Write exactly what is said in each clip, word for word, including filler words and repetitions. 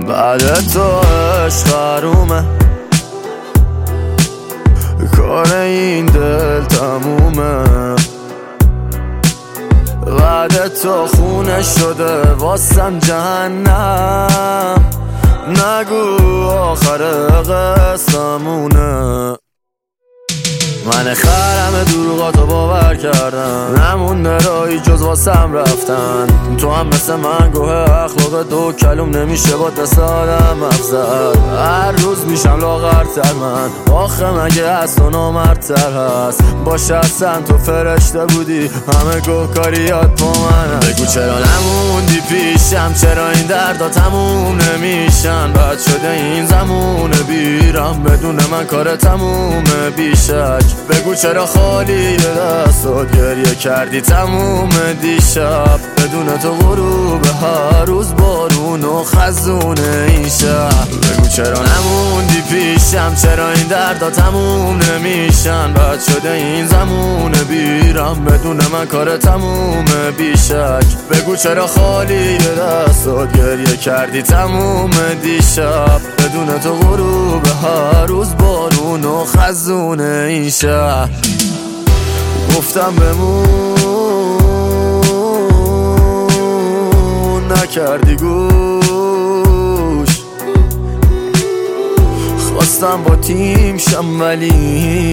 بعد تو عشق حرومه، کار این دل تمومه. بعد تو خونه شده واسم جهنم، نگو آخر قصه‌مونه. من خرم دروغاتو باور کردم، نمونده رایی جز واسم رفتن. تو هم مثل من گوه اخلاق دو کلوم نمیشه با دست آدم افزد. هر روز میشم لاغرتر من، آخه مگه از تو نامردتر هست؟ باشه اصلا تو فرشته بودی، همه گوه کاریات با منم. بگو چرا نموندی پیشم، چرا این دردا تموم نمیشن؟ بد شده این زمونه بیرم، بدون من کار تمومه بیشک. بگو چرا خالی دستات گریه کردی تموم دیشب، بدون تو غروب هر روز بارون و خزونه این شب. بگو چرا نموندی پیشم، چرا این دردا تموم نمیشن؟ بد شده این زمونه بیرم، بدون من کار تمومه بیشک. بگو چرا خالی دستات گریه کردی تموم دیشب، بدون تو غروب هر روز بارون و خزونه این شهر. گفتم بمون نکردی گوش، خواستم با تیم شم ولی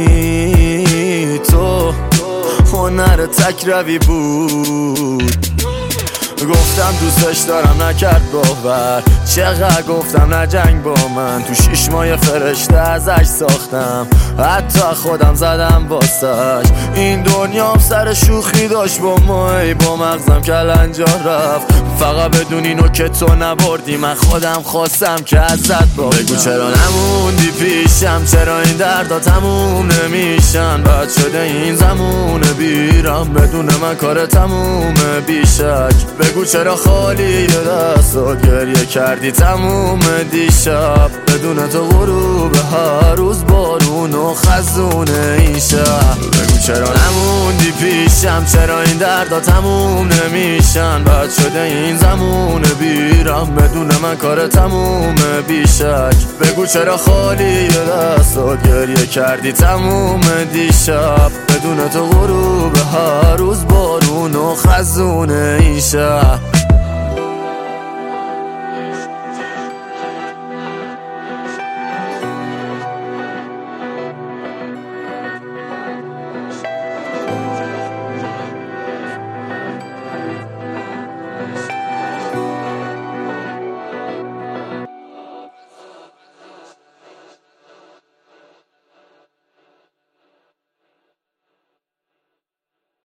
تو هنر تک روی بود. گفتم دوستش دارم نکرد باور، چقدر گفتم نجنگ با من. تو شیش ماه فرشته ازش ساختم، حتی خودم زدم واسش. این دنیام سر شوخی داشت با ما، ای با مغزم کلنجا رفت. فقط بدون اینو که تو نبردی، من خودم خواستم که ازت باختم. بگو چرا نموندی پیشم، چرا این دردا تموم نمیشن؟ بد شده این زمونه بیرم، بدون من کار تمومه بیشک. بگو چرا خالی دستات گریه کردی تموم دیشب، بدون تو غروب هر روز بارون و خزونه این شب. بگو چرا نموندی پیشم، چرا این دردا تموم نمیشن؟ بد شده این زمونه بیرم، بدون من کار تمومه بیشک. بگو چرا خالی دستات گریه کردی تموم دیشب، بدون تو غروب هر روز بارون و خزونه این شب.